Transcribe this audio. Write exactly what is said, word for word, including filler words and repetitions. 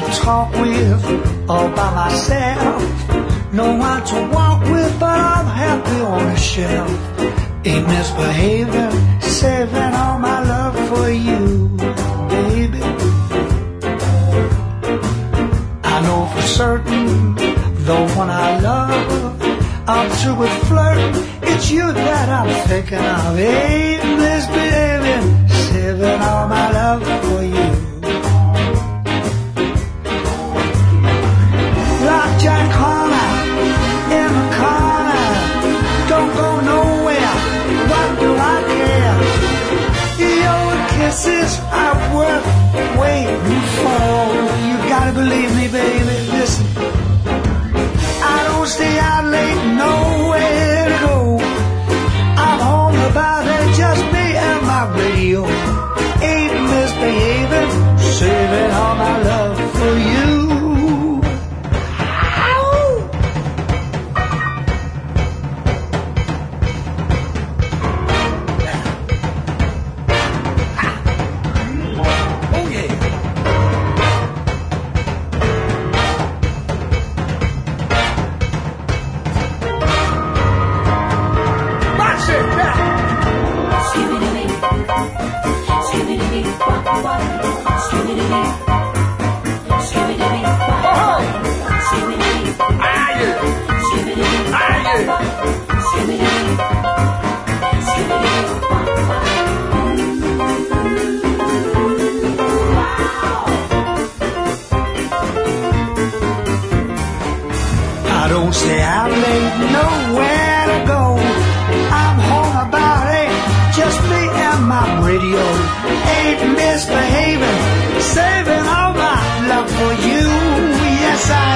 talk with all by myself. No one to walk with, but I'm happy on a shelf. Ain't misbehaving, saving all my love for you, baby. I know for certain, the one I love, I'm through with flirting. It's you that I'm thinking of. Ain't misbehaving, saving all my love for you. Lockjack corner, in the corner, don't go nowhere, what do I care? Your kisses are worth waiting for. You gotta believe me, baby, listen. I don't stay out late, nowhere to go. I'm home about it, just me and my radio. Ain't misbehaving, saving all my love for you. I don't stay out late, nowhere to go. I'm home about eight, just me and my radio. Ain't misbehaving, saving all my love for you. Yes, I